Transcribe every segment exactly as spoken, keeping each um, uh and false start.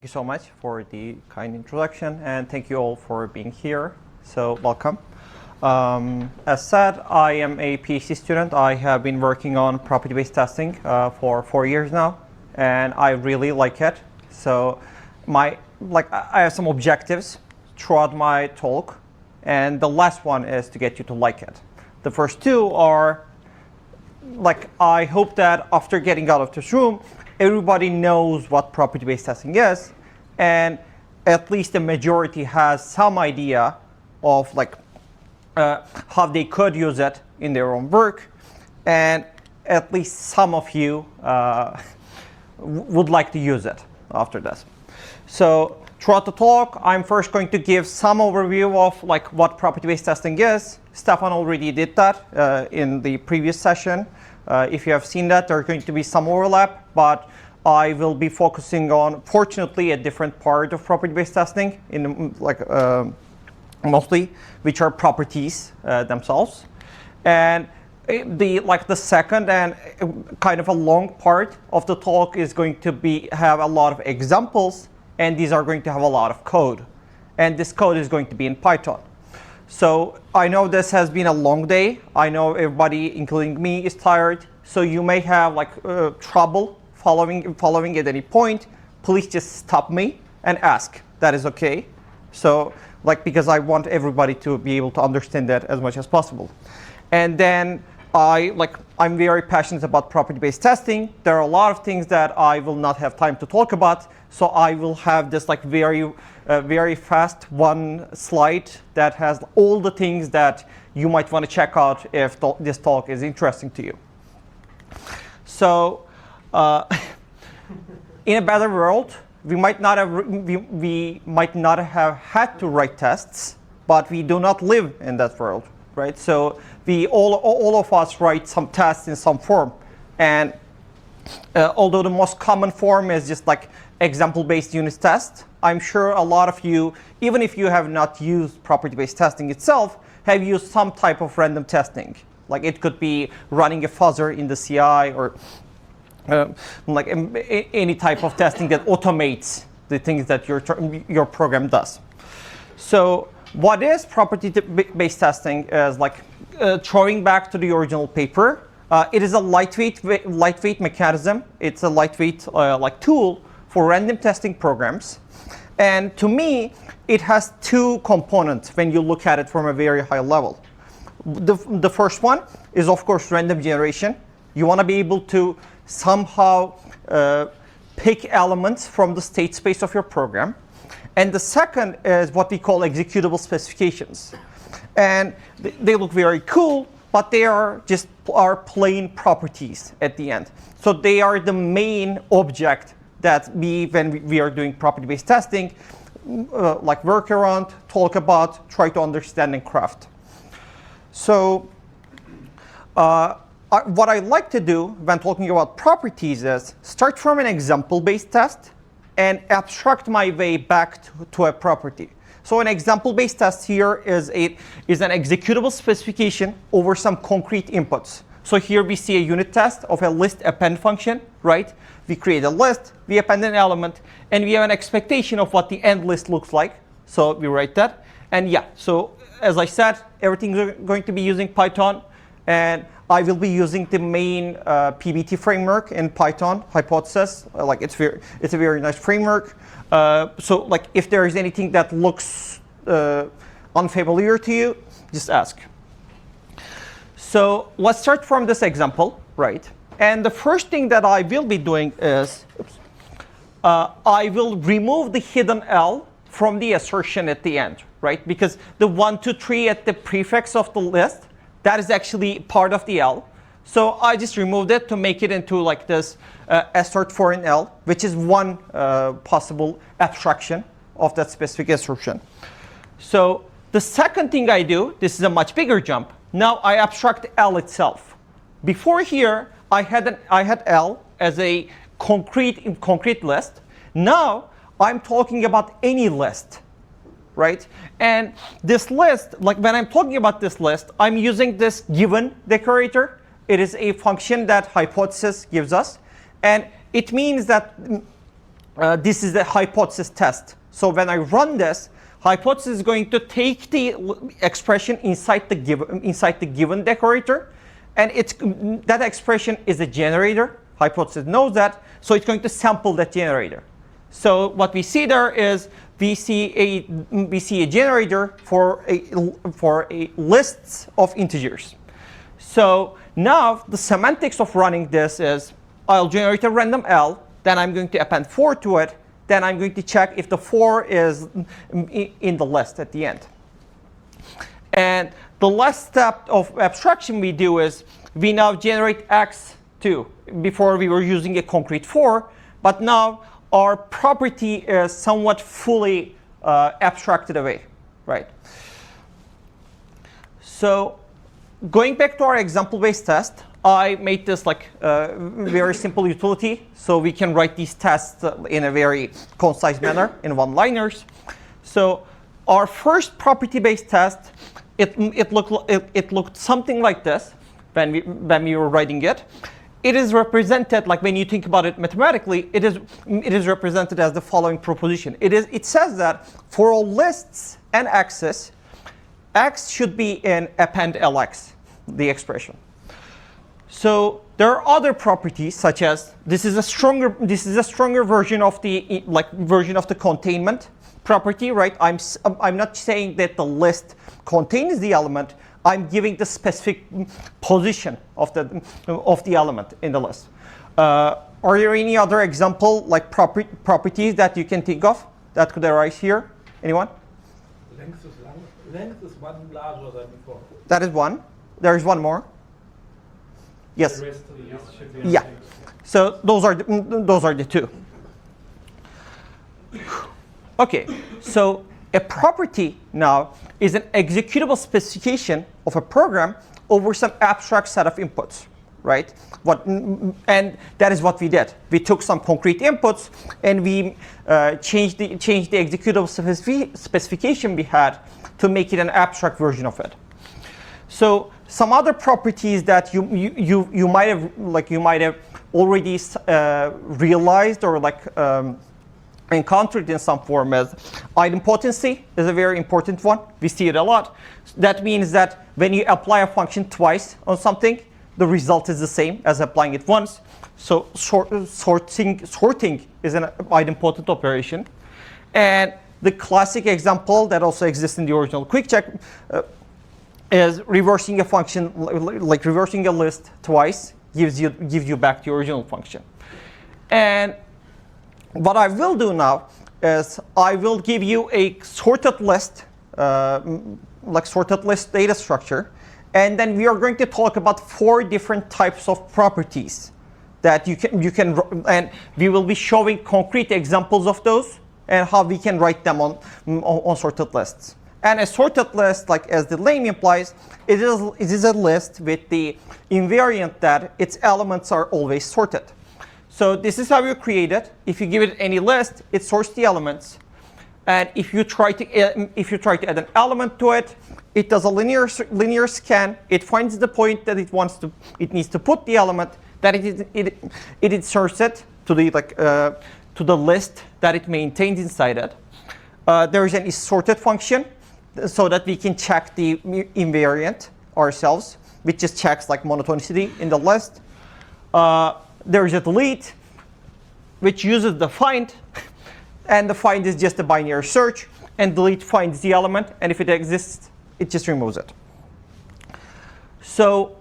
Thank you so much for the kind introduction, and thank you all for being here. So welcome. Um, as said, I am a PhD student. I have been working on property-based testing uh, for four years now, and I really like it. So my like I have some objectives throughout my talk, and the last one is to get you to like it. The first two are like I hope that after getting out of this room, everybody knows what property-based testing is, and at least the majority has some idea of like uh, how they could use it in their own work, and at least some of you uh, would like to use it after this. So throughout the talk, I'm first going to give some overview of like what property-based testing is. Stefan already did that uh, in the previous session. Uh, if you have seen that, there's going to be some overlap, but I will be focusing on, fortunately, a different part of property-based testing, in like uh, mostly, which are properties uh, themselves. And the like the second and kind of a long part of the talk is going to be have a lot of examples, and these are going to have a lot of code, and this code is going to be in Python. So I know this has been a long day. I know everybody, including me, is tired. So you may have like uh, trouble following following at any point. Please just stop me and ask. That is okay. So like because I want everybody to be able to understand that as much as possible. And then I like I'm very passionate about property-based testing. There are a lot of things that I will not have time to talk about. So I will have this like very uh, very fast one slide that has all the things that you might want to check out if th this talk is interesting to you. So uh, in a better world, we might not have we, we might not have had to write tests, but we do not live in that world, right? So we all all of us write some tests in some form, and uh, although the most common form is just like example-based unit test, I'm sure a lot of you, even if you have not used property-based testing itself, have used some type of random testing. Like it could be running a fuzzer in the C I, or uh, like any type of testing that automates the things that your your program does. So what is property-based testing is like uh, throwing back to the original paper. Uh, it is a lightweight lightweight mechanism. It's a lightweight uh, like tool for random testing programs. And to me, it has two components when you look at it from a very high level. The, the first one is, of course, random generation. You want to be able to somehow uh, pick elements from the state space of your program. And the second is what we call executable specifications. And th they look very cool, but they are just are plain properties at the end. So they are the main object that we, when we, we are doing property-based testing, uh, like work around, talk about, try to understand and craft. So uh, I, what I like to do when talking about properties is start from an example-based test and abstract my way back to, to a property. So an example-based test here is, a, is an executable specification over some concrete inputs. So here we see a unit test of a list append function, right? We create a list, we append an element, and we have an expectation of what the end list looks like. So we write that. And yeah, so as I said, everything is going to be using Python. And I will be using the main uh, P B T framework in Python, Hypothesis. Uh, like it's very, it's a very nice framework. Uh, so like if there is anything that looks uh, unfamiliar to you, just ask. So let's start from this example, right? And the first thing that I will be doing is oops, uh, I will remove the hidden L from the assertion at the end, right? Because the one, two, three at the prefix of the list, that is actually part of the L. So I just removed it to make it into like this uh, assert for an L, which is one uh, possible abstraction of that specific assertion. So the second thing I do, this is a much bigger jump. Now I abstract L itself. Before here, I had an, I had L as a concrete concrete list. Now I'm talking about any list, right? And this list, like when I'm talking about this list, I'm using this given decorator. It is a function that Hypothesis gives us, and it means that uh, this is the hypothesis test. So when I run this, hypothesis is going to take the expression inside the given inside the given decorator, and it's that expression is a generator. Hypothesis knows that, so it's going to sample that generator. So what we see there is we see a we see a generator for a for a lists of integers. So now the semantics of running this is I'll generate a random L, then I'm going to append four to it, then I'm going to check if the four is in the list at the end. And the last step of abstraction we do is we now generate X two. Before we were using a concrete four, but now our property is somewhat fully uh, abstracted away, right? So going back to our example-based test, I made this like a very simple utility, so we can write these tests in a very concise manner in one-liners. So our first property-based test, it it looked it, it looked something like this when we when we were writing it. It is represented, like when you think about it mathematically, it is it is represented as the following proposition. It is it says that for all lists and X's, X should be in append L X, the expression. So there are other properties such as this is a stronger this is a stronger version of the like version of the containment property, right? I'm I'm not saying that the list contains the element. I'm giving the specific position of the of the element in the list. Uh, are there any other example like proper, properties that you can think of that could arise here? Anyone? Length is, long, length is one larger than before. That is one. There is one more. Yes. The rest of the list should be Yeah. So those are the, those are the two. Okay. So a property now is an executable specification of a program over some abstract set of inputs, right? What, and that is what we did. We took some concrete inputs and we uh, changed the changed the executable specific specification we had to make it an abstract version of it. So some other properties that you you you, you might have like you might have already uh, realized or like. Um, encountered in some form as idempotency is a very important one. We see it a lot. That means that when you apply a function twice on something, the result is the same as applying it once. So sort, sorting, sorting is an idempotent operation. And the classic example that also exists in the original quick check uh, is reversing a function, like reversing a list twice gives you, gives you back the original function. And what I will do now is I will give you a sorted list, uh, like sorted list data structure, and then we are going to talk about four different types of properties that you can you can and we will be showing concrete examples of those and how we can write them on on, on sorted lists. And a sorted list, like as the name implies, it is it is a list with the invariant that its elements are always sorted. So this is how you create it. If you give it any list, it sorts the elements. And if you try to uh, if you try to add an element to it, it does a linear linear scan. It finds the point that it wants to it needs to put the element. That it it it inserts it to the like uh, to the list that it maintains inside it. Uh, there is an isSorted function, so that we can check the invariant ourselves, which just checks like monotonicity in the list. Uh, There is a delete, which uses the find, and the find is just a binary search, and delete finds the element, and if it exists, it just removes it. So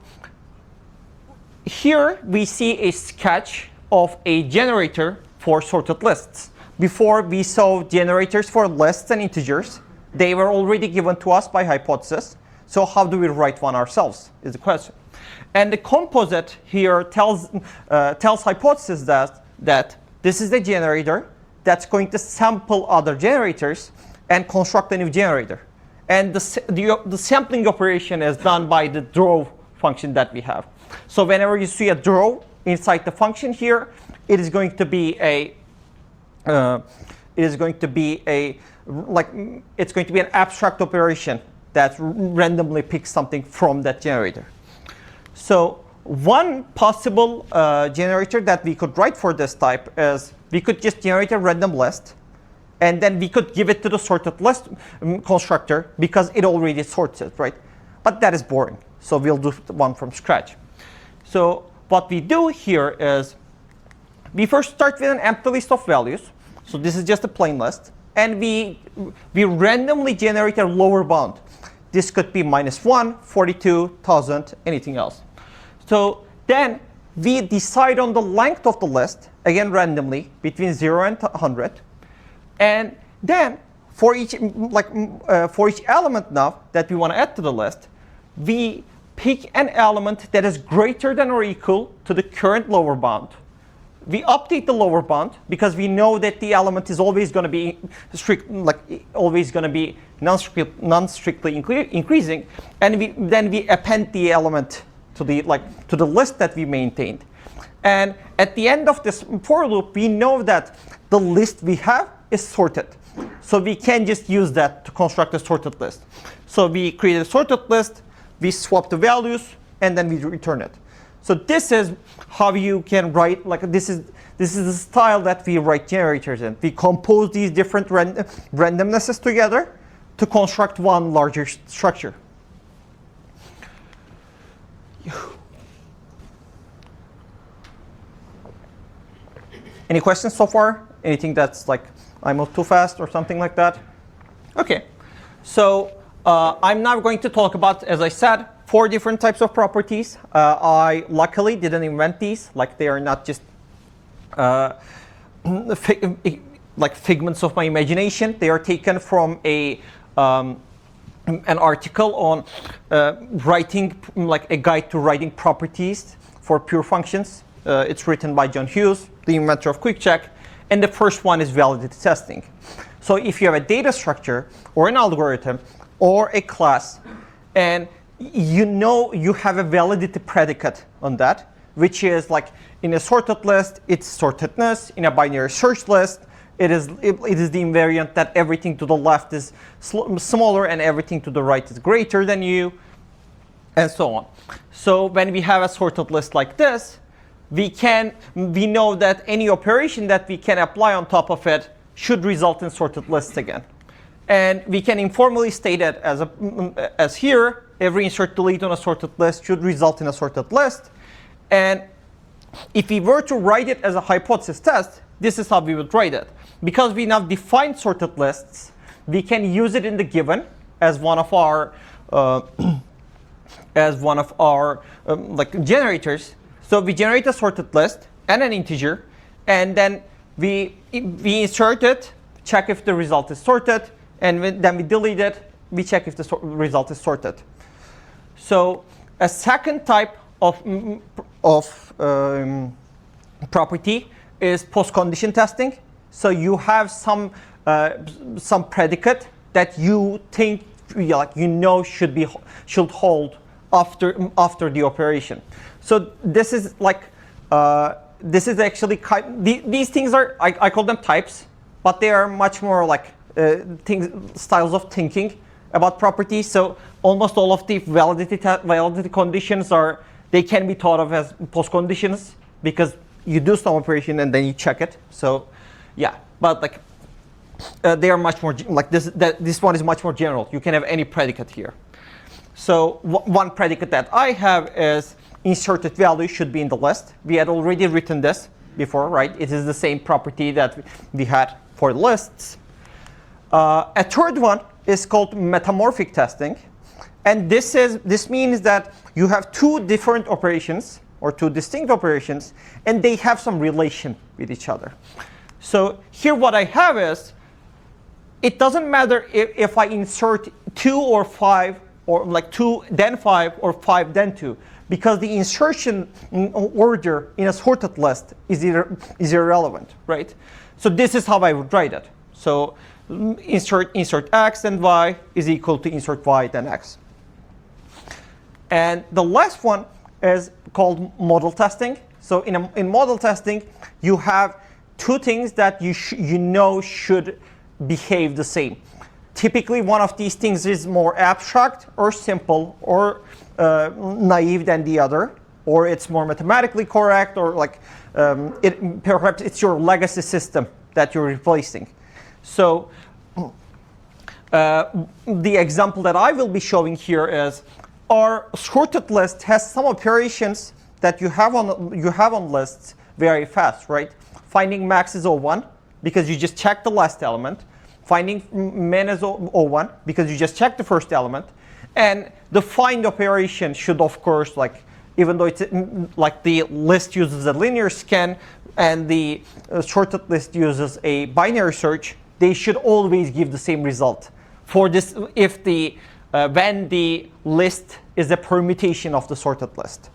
here we see a sketch of a generator for sorted lists. Before we saw generators for lists and integers. They were already given to us by hypothesis. So how do we write one ourselves is the question. And the composite here tells, uh, tells hypothesis that, that this is the generator that's going to sample other generators and construct a new generator. And the, the, the sampling operation is done by the draw function that we have. So whenever you see a draw inside the function here, it is going to be a, uh, it is going to be a, like, it's going to be an abstract operation that randomly picks something from that generator. So one possible uh, generator that we could write for this type is we could just generate a random list, and then we could give it to the sorted list um, constructor because it already sorts it, right? But that is boring, so we'll do one from scratch. So what we do here is we first start with an empty list of values. So this is just a plain list, and we we randomly generate a lower bound. This could be minus one, forty-two, one thousand, anything else. So then we decide on the length of the list, again randomly, between zero and one hundred. And then for each, like, uh, for each element now that we want to add to the list, we pick an element that is greater than or equal to the current lower bound. We update the lower bound because we know that the element is always going to be strict, like always going to be non-strict, non-strictly incre increasing, and we, then we append the element to the like to the list that we maintained. And at the end of this for loop, we know that the list we have is sorted, so we can just use that to construct a sorted list. So we create a sorted list, we swap the values, and then we return it. So this is how you can write, like this is this is the style that we write generators in. We compose these different ran randomnesses together to construct one larger structure. Any questions so far? Anything that's like I moved too fast or something like that? Okay, so uh, I'm now going to talk about, as I said, four different types of properties. Uh, I luckily didn't invent these, like they are not just uh, fig like figments of my imagination. They are taken from a um, an article on uh, writing, like a guide to writing properties for pure functions. Uh, it's written by John Hughes, the inventor of QuickCheck, and the first one is validity testing. So if you have a data structure or an algorithm or a class, and you know you have a validity predicate on that, which is like in a sorted list, it's sortedness. In a binary search list, it is it, it is the invariant that everything to the left is smaller and everything to the right is greater than you, and so on. So when we have a sorted list like this, we can we know that any operation that we can apply on top of it should result in sorted lists again. And we can informally state it as a as here, every insert delete on a sorted list should result in a sorted list. And if we were to write it as a hypothesis test, this is how we would write it. Because we now define sorted lists, we can use it in the given as one of our uh, as one of our um, like generators. So we generate a sorted list and an integer, and then we we insert it, check if the result is sorted, and then we delete it, we check if the so result is sorted. So a second type of of um, property is post-condition testing. So you have some uh, some predicate that you think, like you know, should be should hold after after the operation. So this is like uh, this is actually kind. The, these things are I, I call them types, but they are much more like uh, things styles of thinking about properties. So almost all of the validity validity conditions are they can be thought of as post conditions because you do some operation and then you check it. So yeah, but like uh, they are much more like this. That this one is much more general. You can have any predicate here. So one predicate that I have is inserted value should be in the list. We had already written this before, right? It is the same property that we had for lists. Uh, a third one is called metamorphic testing, and this is this means that you have two different operations or two distinct operations, and they have some relation with each other. So here, what I have is it doesn't matter if, if I insert two or five, or like two then five or five then two, because the insertion order in a sorted list is ir is irrelevant, right? So this is how I would write it. So insert insert x and y is equal to insert y then x. And the last one is called model testing. So in a, in model testing, you have two things that you sh you know should behave the same. Typically, one of these things is more abstract or simple or uh, naive than the other. or it's more mathematically correct, or like um, it, perhaps it's your legacy system that you're replacing. So uh, the example that I will be showing here is our sorted list has some operations that you have on you have on lists very fast, right? Finding max is zero one because you just check the last element. Finding min is zero one because you just check the first element. And the find operation should, of course, like even though it's like the list uses a linear scan and the uh, sorted list uses a binary search, they should always give the same result. For this, if the uh, when the list is a permutation of the sorted list.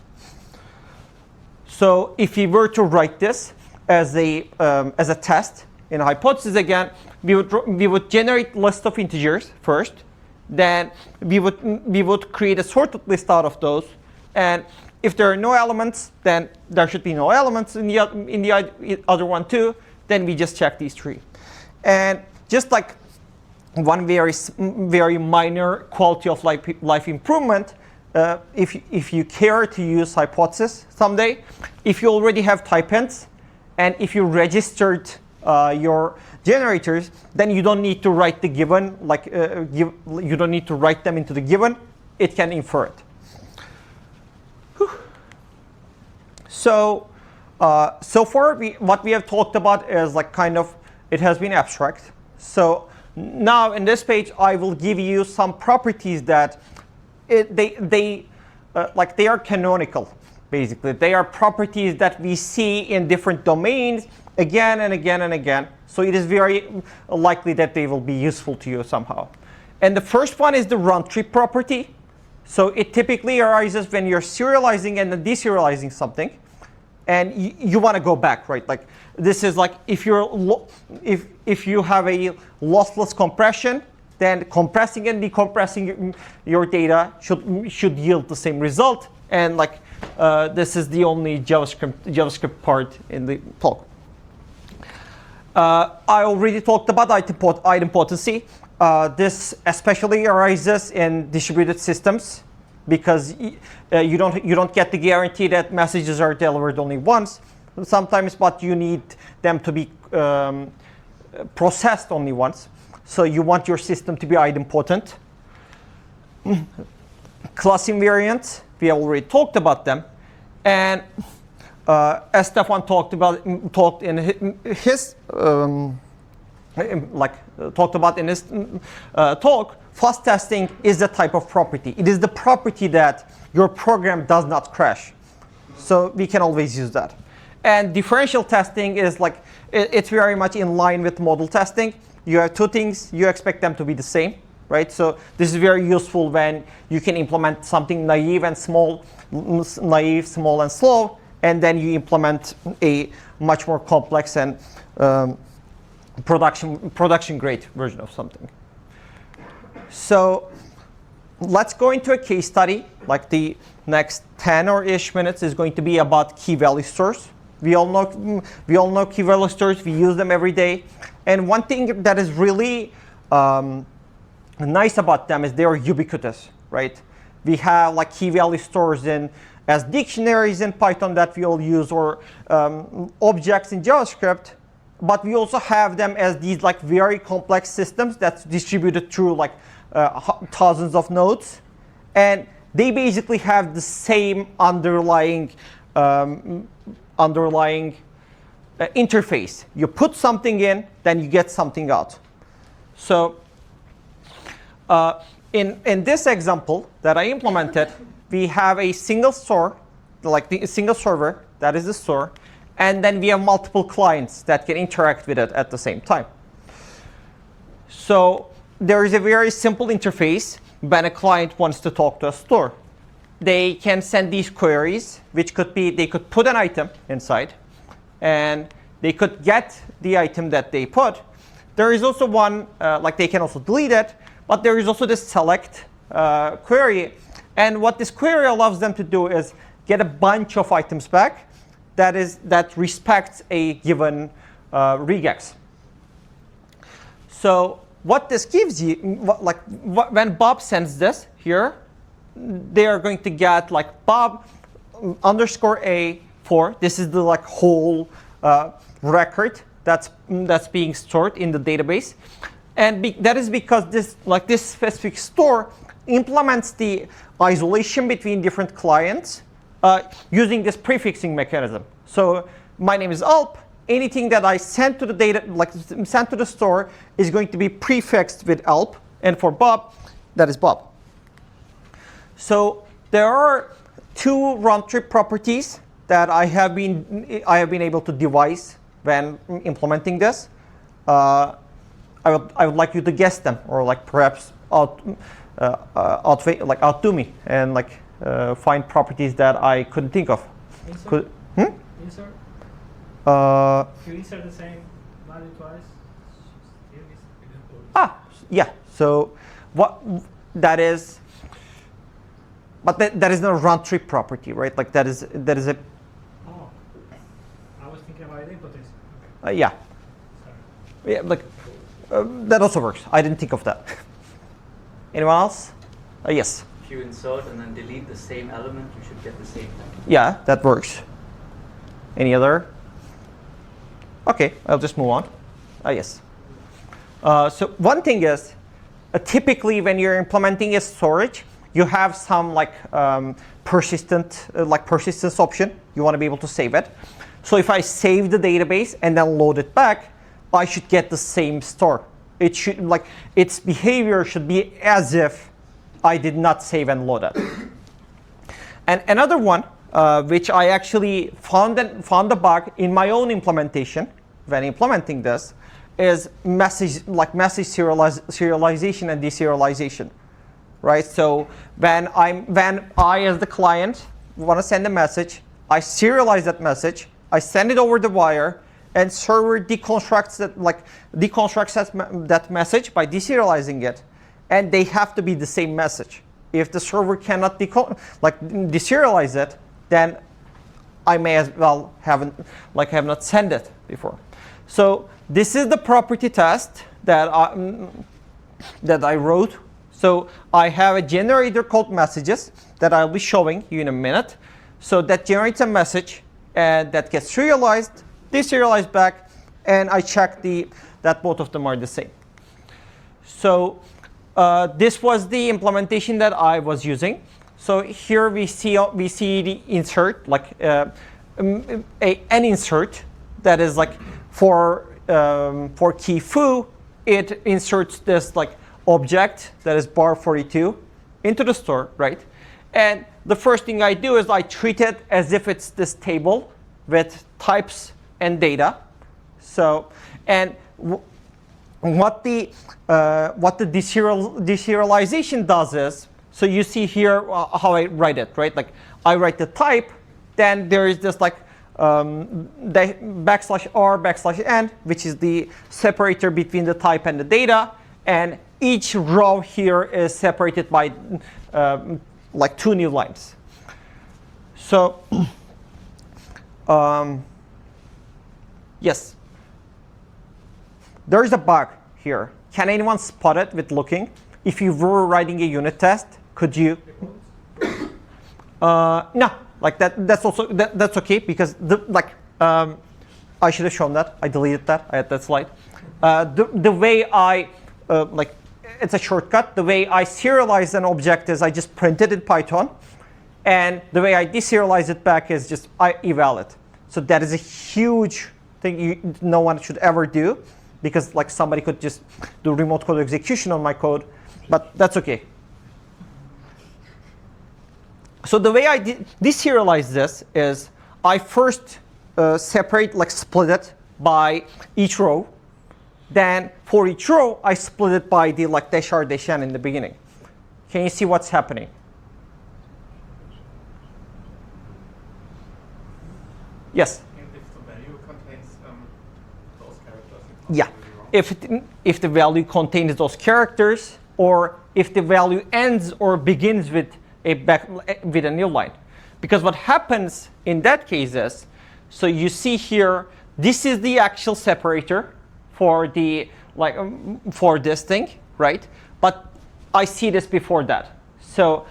So if we were to write this as a um, as a test in a hypothesis again, we would we would generate list of integers first, then we would we would create a sorted list out of those, and if there are no elements, then there should be no elements in the in the other one too. Then we just check these three, and just like one very very minor quality of life life improvement. Uh, if, if you care to use hypothesis someday, if you already have typeends, and if you registered uh, your generators, then you don't need to write the given, like uh, give, you don't need to write them into the given. It can infer it. Whew. So, uh, so far we, what we have talked about is like kind of, it has been abstract. So now in this page, I will give you some properties that It, they, they uh, like they are canonical, basically. They are properties that we see in different domains again and again and again. So it is very likely that they will be useful to you somehow. And the first one is the round trip property. So it typically arises when you're serializing and then deserializing something, and you, you want to go back, right? Like this is like if you're lo if if you have a lossless compression, then compressing and decompressing your data should should yield the same result. And like uh, this is the only JavaScript JavaScript part in the talk. Uh, I already talked about idempot idempotency. Uh, this especially arises in distributed systems because uh, you don't you don't get the guarantee that messages are delivered only once. Sometimes, but you need them to be um, processed only once. So you want your system to be idempotent. Class invariants, we have already talked about them, and uh, as Stefan talked about, talked in his um, like uh, talked about in his uh, talk, fuzz testing is a type of property. It is the property that your program does not crash. So we can always use that. And differential testing is like it, it's very much in line with model testing. You have two things, you expect them to be the same, right? So this is very useful when you can implement something naive and small, naive, small and slow, and then you implement a much more complex and um, production, production grade version of something. So let's go into a case study. Like the next ten or ish minutes is going to be about key value stores. We all know, we all know key value stores, we use them every day. And one thing that is really um, nice about them is they are ubiquitous, right? We have like key value stores in as dictionaries in Python that we all use, or um, objects in JavaScript, but we also have them as these like very complex systems that's distributed through like uh, thousands of nodes, and they basically have the same underlying um, underlying uh, interface. You put something in, then you get something out. So uh, in, in this example that I implemented, we have a single store, like the single server, that is the store, and then we have multiple clients that can interact with it at the same time. So there is a very simple interface when a client wants to talk to a store. They can send these queries, which could be, they could put an item inside, and they could get the item that they put. There is also one, uh, like they can also delete it, but there is also this select uh, query. And what this query allows them to do is get a bunch of items back that is that respects a given uh, regex. So what this gives you, what, like what, when Bob sends this here, they are going to get like Bob underscore A four. This is the like whole uh, record that's that's being stored in the database, and be, that is because this like this specific store implements the isolation between different clients uh, using this prefixing mechanism. So my name is Alp. Anything that I send to the data, like sent to the store, is going to be prefixed with Alp, and for Bob, that is Bob. So there are two round-trip properties that I have been I have been able to devise when implementing this. Uh, I would I would like you to guess them, or like perhaps out uh, uh, outweigh, like outdo me and like uh, find properties that I couldn't think of. Insert? Could, hmm? Insert? Uh, If you insert the same value twice, still is ah, yeah. So what that is, but that, that is not a round-trip property, right? Like that is that is a Oh, I was thinking about idempotency. uh, yeah, Sorry. yeah. Like uh, that also works. I didn't think of that. Anyone else? Uh, yes. If you insert and then delete the same element, you should get the same thing. Yeah, that works. Any other? Okay, I'll just move on. Uh, yes. Uh, so one thing is, uh, typically when you're implementing a storage, you have some like um, persistent, uh, like persistence option. You want to be able to save it. So if I save the database and then load it back, I should get the same store. It should like its behavior should be as if I did not save and load it. And another one, uh, which I actually found and found a bug in my own implementation when implementing this, is message like message serializ serialization and deserialization, right? So when I'm when I as the client want to send a message, I serialize that message, I send it over the wire, and server deconstructs that like deconstructs that, that message by deserializing it, and they have to be the same message. If the server cannot deco like deserialize it, then I may as well haven't like have not sent it before. So this is the property test that I, that I wrote. So I have a generator called messages that I'll be showing you in a minute. So that generates a message and that gets serialized, deserialized back, and I check the that both of them are the same. So uh, this was the implementation that I was using. So here we see we see the insert, like uh, a, an insert that is like for um, for key foo, it inserts this like object that is bar forty-two into the store, right? And the first thing I do is I treat it as if it's this table with types and data. So and w what the uh, what the deserial deserialization does is, so you see here uh, how I write it, right? Like I write the type, then there is this like um, the backslash r backslash n, which is the separator between the type and the data, and each row here is separated by um, like two new lines. So um, yes, there is a bug here. Can anyone spot it with looking? If you were writing a unit test, could you? Uh, no, like that. That's also that, that's okay because the like um, I should have shown that. I deleted that. I had that slide. Uh, the the way I uh, like it's a shortcut. The way I serialize an object is I just print it in Python, and the way I deserialize it back is just I eval it. So that is a huge thing you, no one should ever do, because like somebody could just do remote code execution on my code, but that's okay. So the way I de deserialize this is I first uh, separate, like split it by each row. Then for each row, I split it by the like dash r dash n in the beginning. Can you see what's happening? Yes? And if the value contains um, those characters? Yeah. If, it, if the value contains those characters, or if the value ends or begins with a back, with a new line. Because what happens in that case is, so you see here, this is the actual separator for the like um, for this thing, right? But I see this before that. So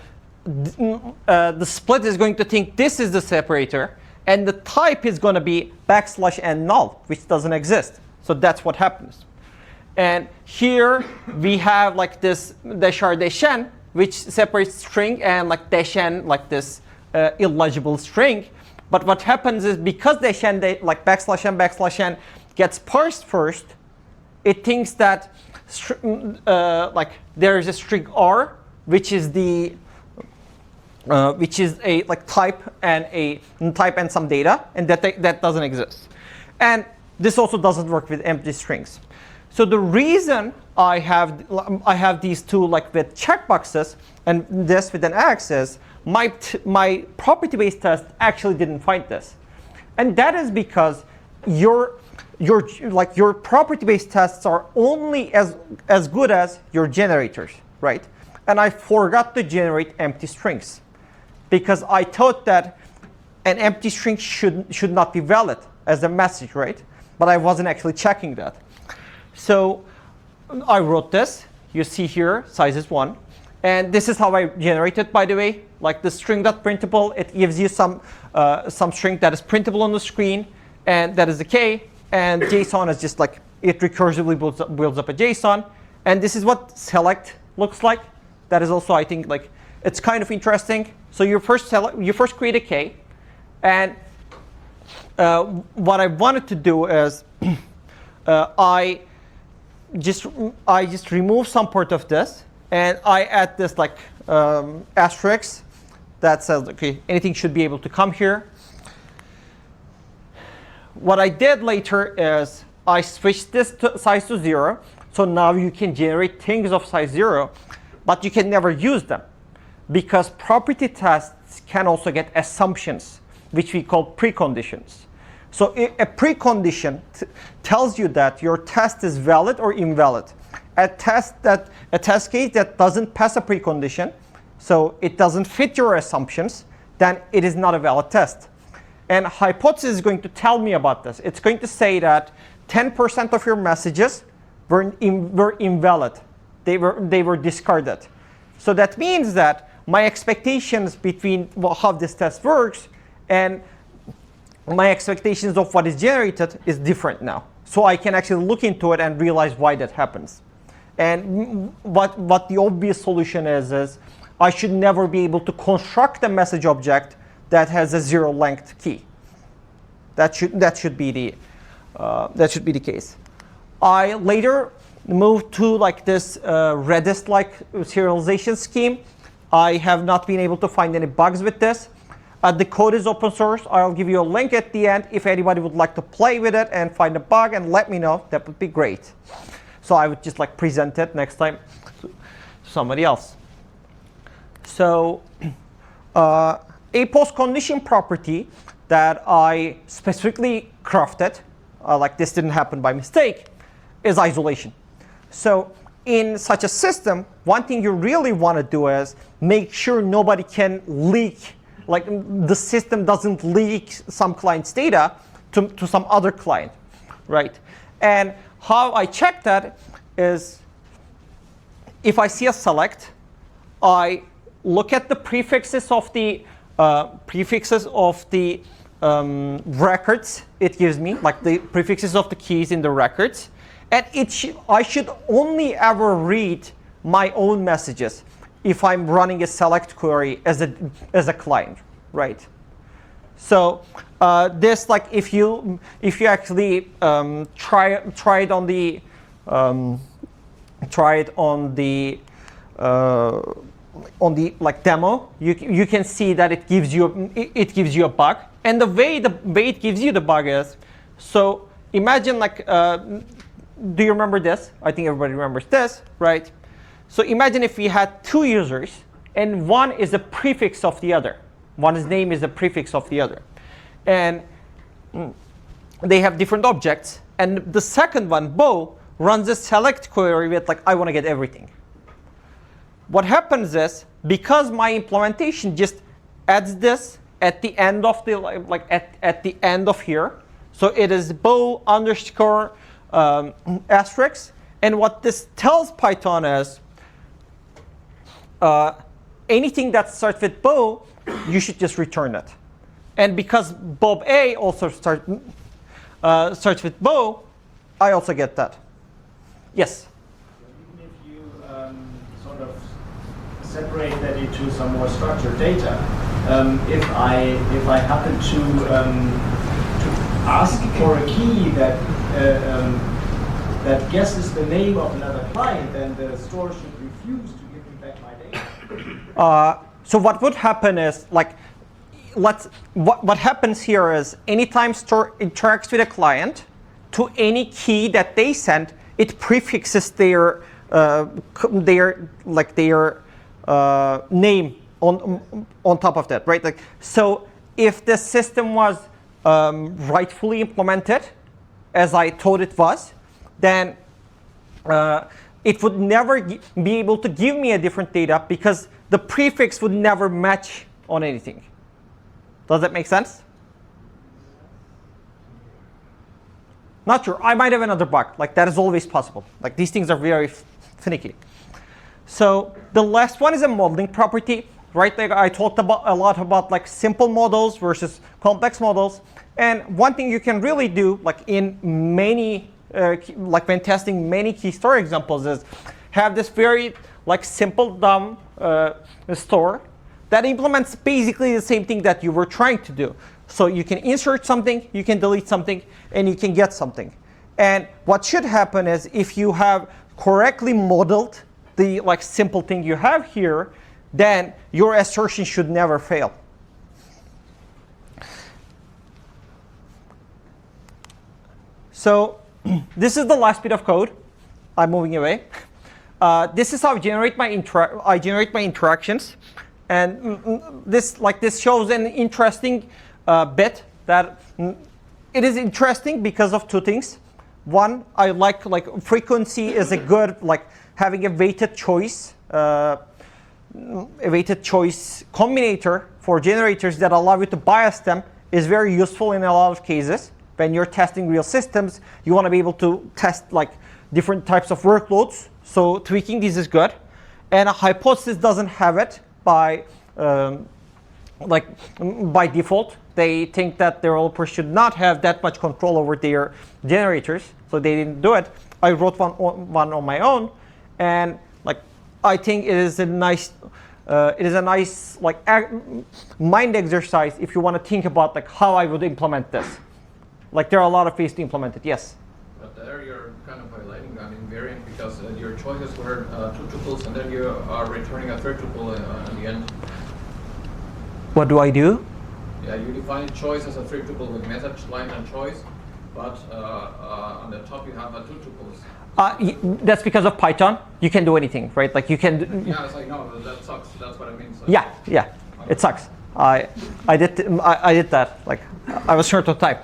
uh, the split is going to think this is the separator, and the type is going to be backslash n null, which doesn't exist. So that's what happens. And here we have like this dash r dash n, which separates string, and like dash n, like this uh, illegible string. But what happens is because dash n, they, like backslash n, backslash n gets parsed first, it thinks that uh, like there is a string r, which is the uh, which is a like type and a type and some data, and that that doesn't exist. And this also doesn't work with empty strings. So the reason I have I have these two like with checkboxes and this with an X is my t my property-based test actually didn't find this, and that is because your your like your property-based tests are only as as good as your generators, right? And I forgot to generate empty strings because I thought that an empty string should should not be valid as a message, right? But I wasn't actually checking that. So I wrote this. You see here, size is one. And this is how I generate it, by the way. Like the string.printable, it gives you some, uh, some string that is printable on the screen. And that is the K. And JSON is just like, it recursively builds up, builds up a JSON. And this is what select looks like. That is also, I think, like, it's kind of interesting. So you first, select, you first create a K. And uh, what I wanted to do is uh, I just I just remove some part of this, and I add this like um, asterisk that says, okay, anything should be able to come here. What I did later is I switched this to size to zero, so now you can generate things of size zero, but you can never use them because property tests can also get assumptions, which we call preconditions. So a precondition t tells you that your test is valid or invalid. A test that a test case that doesn't pass a precondition, so it doesn't fit your assumptions, then it is not a valid test. And hypothesis is going to tell me about this. It's going to say that ten percent of your messages were, in, were invalid. They were they were discarded. So that means that my expectations between well, how this test works and my expectations of what is generated is different now. So I can actually look into it and realize why that happens. And what, what the obvious solution is, is I should never be able to construct a message object that has a zero length key. That should, that should be the, uh, that should be the case. I later moved to like this uh, Redis-like serialization scheme. I have not been able to find any bugs with this. Uh, the code is open source. I'll give you a link at the end if anybody would like to play with it and find a bug and let me know. That would be great. So I would just like present it next time to somebody else. So uh, a postcondition property that I specifically crafted, uh, like this didn't happen by mistake, is isolation. So in such a system, one thing you really want to do is make sure nobody can leak. Like the system doesn't leak some client's data to, to some other client, right? And how I check that is if I see a select, I look at the prefixes of the uh, prefixes of the um, records it gives me, like the prefixes of the keys in the records, and it sh I should only ever read my own messages if I'm running a select query as a as a client, right? So uh, this, like, if you if you actually um, try try it on the um, try it on the uh, on the like demo, you you can see that it gives you it, it gives you a bug, and the way the way it gives you the bug is, so imagine like uh, do you remember this? I think everybody remembers this, right? So imagine if we had two users and one is a prefix of the other. One's name is a prefix of the other. And they have different objects. And the second one, Bo, runs a select query with like, I want to get everything. What happens is, because my implementation just adds this at the end of the, like at, at the end of here. So it is Bo underscore um, asterisk. And what this tells Python is, Uh, anything that starts with Bo, you should just return it. And because Bob A also start, uh, starts with Bo, I also get that. Yes? Even if you um, sort of separate that into some more structured data, um, if I if I happen to um, to ask for a key that uh, um, that guesses the name of another client, then the store should refuse to give me back my data. Uh, so what would happen is, like, let's what what happens here is anytime store interacts with a client, to any key that they send, it prefixes their uh, their like their uh, name on on top of that, right? Like, so if the system was um, rightfully implemented, as I thought it was, then uh, it would never be able to give me a different data because the prefix would never match on anything. Does that make sense? Not sure. I might have another bug. Like, that is always possible. Like, these things are very finicky. So the last one is a modeling property, right? Like, I talked about a lot about like simple models versus complex models. And one thing you can really do, like in many, uh, like when testing many key store examples, is have this very like simple dumb uh, store that implements basically the same thing that you were trying to do. So you can insert something, you can delete something, and you can get something. And what should happen is if you have correctly modeled the like simple thing you have here, then your assertion should never fail. So this is the last bit of code. I'm moving away. Uh, this is how I generate my intera- I generate my interactions, and mm, this like this shows an interesting uh, bit that mm, it is interesting because of two things. One, I like like frequency is a good like having a weighted choice, uh, a weighted choice combinator for generators that allow you to bias them is very useful in a lot of cases. When you're testing real systems, you want to be able to test like different types of workloads. So tweaking these is good. And a hypothesis doesn't have it by um, like by default. They think that developers should not have that much control over their generators, so they didn't do it. I wrote one on, one on my own, and like I think it is a nice, uh, it is a nice like ag- mind exercise if you want to think about like how I would implement this. Like there are a lot of ways to implement it. Yes. But there you're kind of violating an invariant because uh, your choices were uh, two tuples, and then you are returning a third tuple uh, in the end. What do I do? Yeah, you define choice as a three tuple with message, line, and choice, but uh, uh, on the top you have a two tuples. Uh, y- that's because of Python. You can do anything, right? Like you can. D- Yeah, it's like no, that sucks. That's what I mean. So yeah, yeah. It sucks. I, I did, I, I did that. Like I was short on time.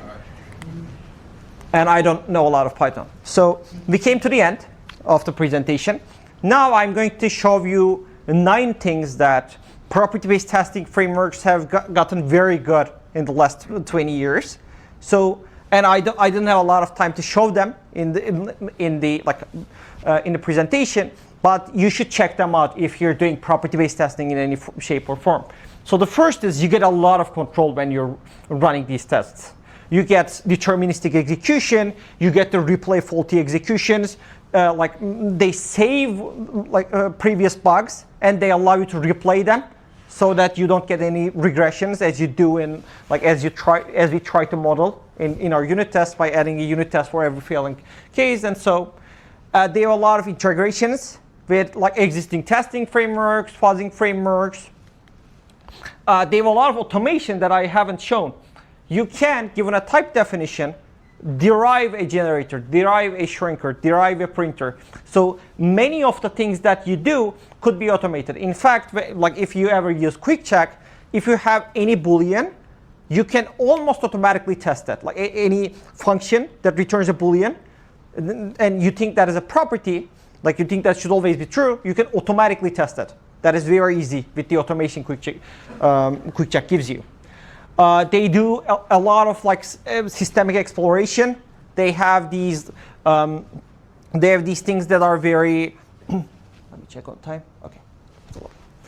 And I don't know a lot of Python. So we came to the end of the presentation. Now I'm going to show you nine things that property-based testing frameworks have got, gotten very good in the last twenty years. So, and I, do, I didn't have a lot of time to show them in the in, in the like uh, in the presentation, but you should check them out if you're doing property-based testing in any f- shape or form. So the first is you get a lot of control when you're running these tests. You get deterministic execution. You get to replay faulty executions. Uh, like they save like uh, previous bugs and they allow you to replay them, so that you don't get any regressions as you do in like as you try as we try to model in, in our unit test by adding a unit test for every failing case. And so uh, there are a lot of integrations with like existing testing frameworks, fuzzing frameworks. Uh, they have a lot of automation that I haven't shown. You can, given a type definition, derive a generator, derive a shrinker, derive a printer. So many of the things that you do could be automated. In fact, like if you ever use Quick Check, if you have any Boolean, you can almost automatically test it. Like a- any function that returns a Boolean, and you think that is a property, like you think that should always be true, you can automatically test it. That is very easy with the automation Quick Check, um, Quick Check gives you. Uh, they do a, a lot of like uh, systemic exploration. They have these, um, they have these things that are very. Let me check on time. Okay.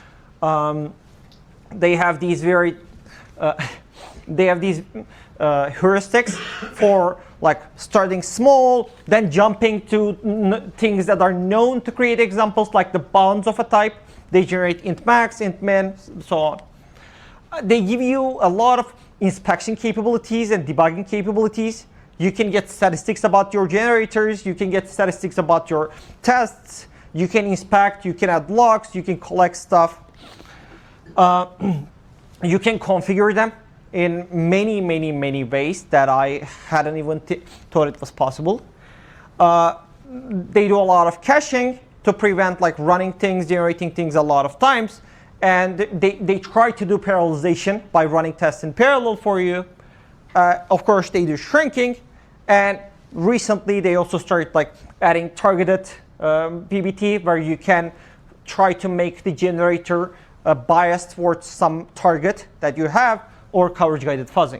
um, they have these very, uh, they have these uh, heuristics for like starting small, then jumping to n things that are known to create examples, like the bounds of a type. They generate int max, int min, so on. Uh, they give you a lot of inspection capabilities and debugging capabilities. You can get statistics about your generators. You can get statistics about your tests. You can inspect. You can add logs. You can collect stuff. Uh, you can configure them in many, many, many ways that I hadn't even thought it was possible. Uh, they do a lot of caching to prevent like running things, generating things a lot of times. And they, they try to do parallelization by running tests in parallel for you. Uh, of course, they do shrinking. And recently, they also started like adding targeted um, P B T, where you can try to make the generator uh, biased towards some target that you have, or coverage-guided fuzzing.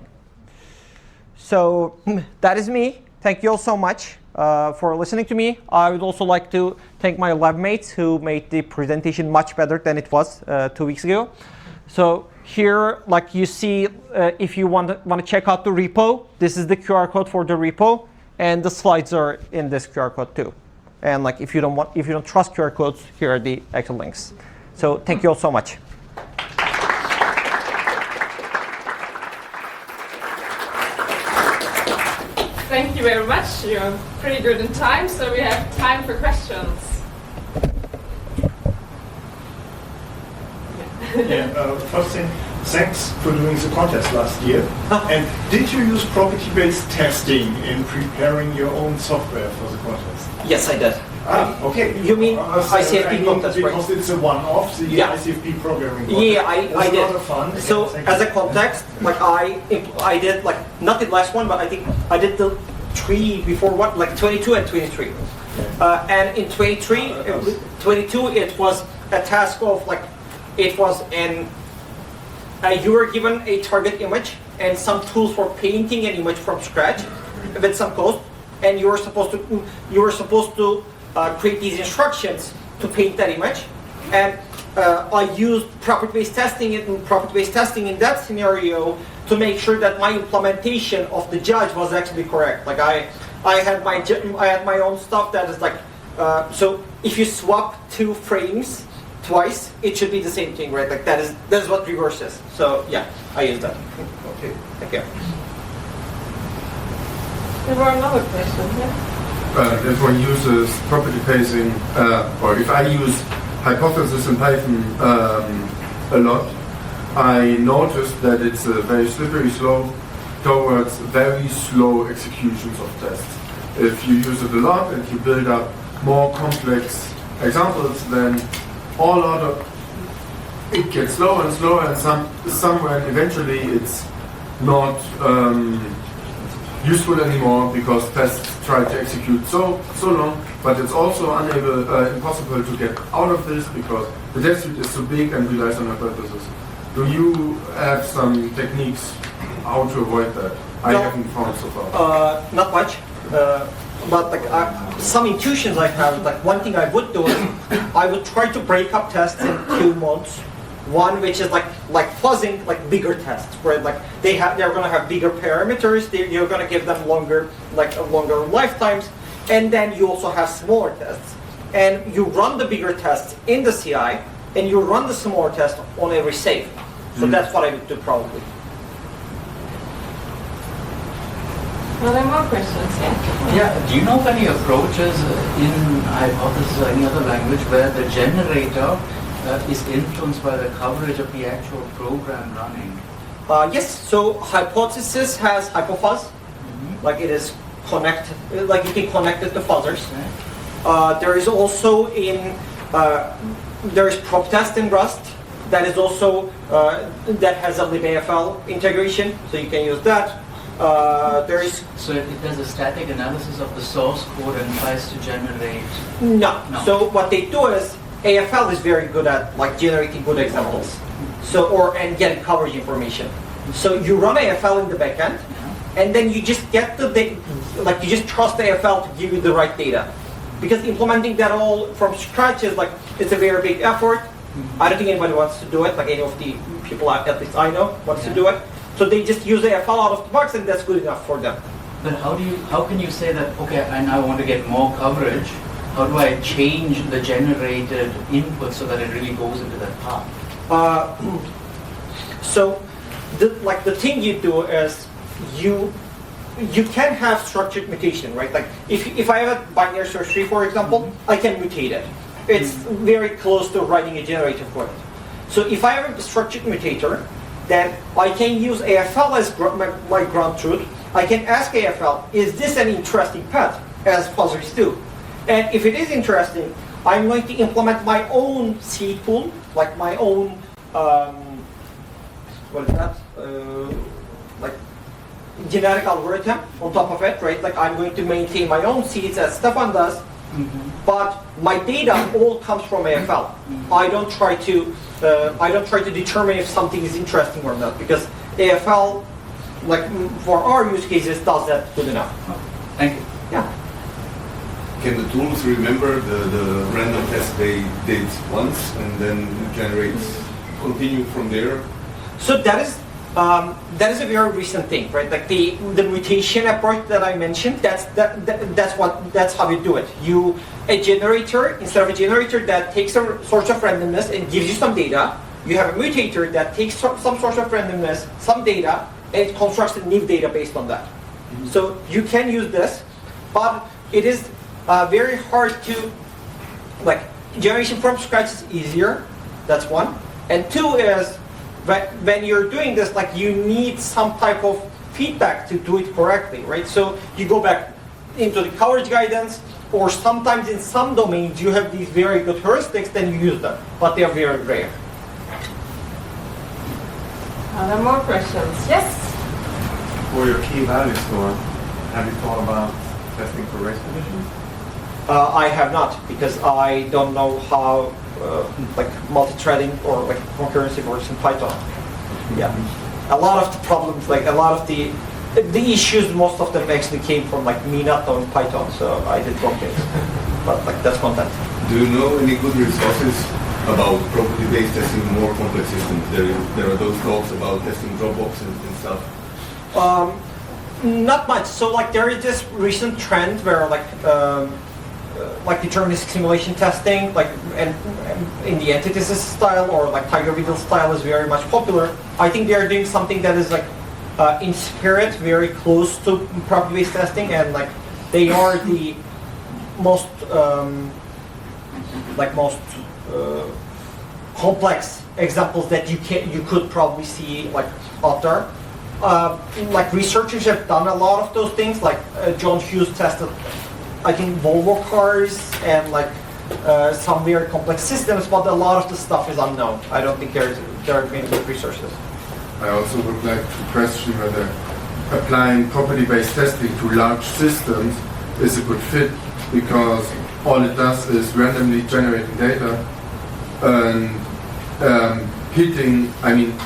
So that is me. Thank you all so much uh, for listening to me. I would also like to thank my lab mates who made the presentation much better than it was uh, two weeks ago. So here, like you see, uh, if you want to, want to check out the repo, this is the Q R code for the repo, and the slides are in this Q R code too. And like if you don't want, if you don't trust Q R codes, here are the actual links. So thank you all so much. Thank you very much. You're pretty good in time, so we have time for questions. Yeah, uh, first thing, thanks for doing the contest last year. And did you use property-based testing in preparing your own software for the contest? Yes, I did. Ah, okay. You mean Uh, so I C F P I mean, contest, right? because it's a one-off, the Yeah. I C F P programming contest. Yeah, I, It's I a did. lot of fun. So Thank as you. a context, like I, I did like not the last one, but I think I did the three before one, like twenty-two and twenty-three. Uh, and in twenty-three, uh, twenty-two, it was a task of like, it was an, uh, you were given a target image and some tools for painting an image from scratch with some code, and you were supposed to, you were supposed to uh, create these instructions to paint that image. And uh, I used property-based testing and property-based testing in that scenario to make sure that my implementation of the judge was actually correct. Like I, I had my, ju- I had my own stuff that is like, uh, so if you swap two frames twice, it should be the same thing, right? Like that is, that is what reverse is. So yeah, I use that. Okay. Thank you. There were another question, yeah? Uh, if one uses property pacing, uh, or if I use hypothesis in Python um, a lot, I noticed that it's a very slippery slope towards very slow executions of tests. If you use it a lot and you build up more complex examples, then all other, it gets slower and slower, and some, somewhere eventually it's not um, useful anymore because tests try to execute so so long, but it's also unable, uh, impossible to get out of this because the test suite is so big and relies on hypothesis. Do you have some techniques how to avoid that? I No. haven't found so far. Uh, not much, uh, but like uh, some intuitions I have. Like one thing I would do is I would try to break up tests in two modes. One which is like like fuzzing, like bigger tests, where like they have they're gonna have bigger parameters. They, you're gonna give them longer like uh, longer lifetimes, and then you also have smaller tests. And you run the bigger tests in the C I, and you run the smaller test on every save. So Mm. that's what I would do probably. Are there more questions? Yeah. Yeah, do you know of any approaches uh, in Hypothesis or any other language where the generator uh, is influenced by the coverage of the actual program running? Uh, yes, so Hypothesis has hypofuzz, like it is connected, like you can connect it to fuzzers. Uh, there is also in, uh, there is PropTest in Rust that is also, uh, that has a libAFL integration, so you can use that. Uh, there is, So it, it does a static analysis of the source code and tries to generate. no. No. So what they do is, A F L is very good at like generating good examples, so or and getting coverage information. So you run A F L in the backend, and then you just get the da- like you just trust A F L to give you the right data, because implementing that all from scratch is like it's a very big effort, I don't think anybody wants to do it, like any of the people, I- at least I know, wants to Yeah. do it. So they just use A F L out of the box and that's good enough for them. But how do you, how can you say that, okay, and I want to get more coverage, how do I change the generated input so that it really goes into that path? Uh, so, the, like the thing you do is you you can have structured mutation, right? Like if if I have a binary search tree, for example, I can mutate it. It's very close to writing a generator for it. So if I have a structured mutator, then I can use A F L as gr- my, my ground truth. I can ask A F L, is this an interesting path, as fuzzers do? And if it is interesting, I'm going to implement my own seed pool, like my own, um, what is that? Uh, like genetic algorithm on top of it, right? Like I'm going to maintain my own seeds as Stefan does, but my data all comes from A F L. I don't try to, uh, I don't try to determine if something is interesting or not, because A F L, like mm, for our use cases, does that good enough. Thank you. Yeah. Can the tools remember the, the random test they did once and then generate, continue from there? So that is um, that is a very recent thing, right? Like the the mutation approach that I mentioned. That's that, that that's what that's how you do it. You a generator instead of a generator that takes a source of randomness and gives you some data. You have a mutator that takes some some source of randomness, some data, and it constructs a new data based on that. So you can use this, but it is uh, very hard to, like, generation from scratch is easier. That's one. And two is, but when you're doing this, like, you need some type of feedback to do it correctly, right? So you go back into the coverage guidance, or sometimes in some domains you have these very good heuristics, then you use them, but they are very rare. Are there more questions? Yes? For your key value store, have you thought about testing for race conditions? Uh, I have not, because I don't know how uh, like multi-threading or like concurrency works in Python. Yeah, a lot of the problems, like a lot of the the issues, most of them actually came from like me not knowing Python, so I did wrong things. But like that's content. Do you know any good resources about property-based testing more complex systems? There, there are those talks about testing Dropbox and, and stuff. Um, not much. So like there is this recent trend where like um, uh, like deterministic simulation testing, like and, and in the antithesis style or like Tiger Beetle style is very much popular. I think they are doing something that is like uh, in spirit very close to property-based testing, and like they are the most um, like most uh, complex examples that you can you could probably see like out there. Uh, like researchers have done a lot of those things. Like uh, John Hughes tested, I think, Volvo cars and like uh, some very complex systems, but a lot of the stuff is unknown. I don't think there's there are many good resources. I also would like to question whether applying property-based testing to large systems is a good fit, because all it does is randomly generating data and um, hitting, I mean,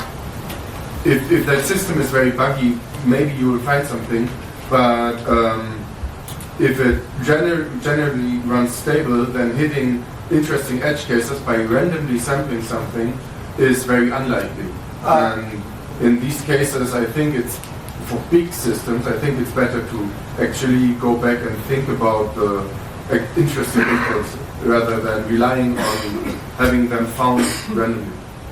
if, if that system is very buggy, maybe you will find something, but um, if it gener generally runs stable, then hitting interesting edge cases by randomly sampling something is very unlikely. Uh, and in these cases, I think it's, for big systems, I think it's better to actually go back and think about the uh, interesting inputs rather than relying on having them found randomly.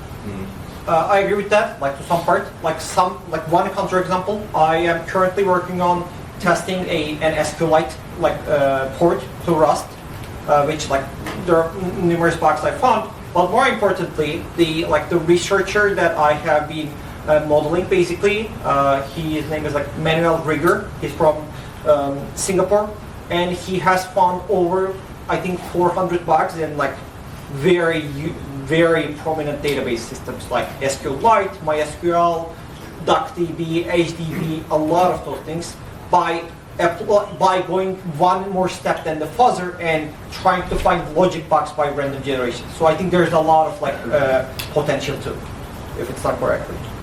Uh, I agree with that, like to some part. Like some, like one counterexample, I am currently working on testing a an SQLite like uh, port to Rust, uh, which like there are numerous bugs I found. But more importantly, the like the researcher that I have been uh, modeling, basically, uh, he, his name is like Manuel Rigger. He's from um, Singapore, and he has found over I think four hundred bugs in like very very prominent database systems like SQLite, MySQL, DuckDB, H D B, a lot of those things, by by going one more step than the fuzzer and trying to find logic bugs by random generation. So I think there's a lot of like uh, potential too, if it's done correctly.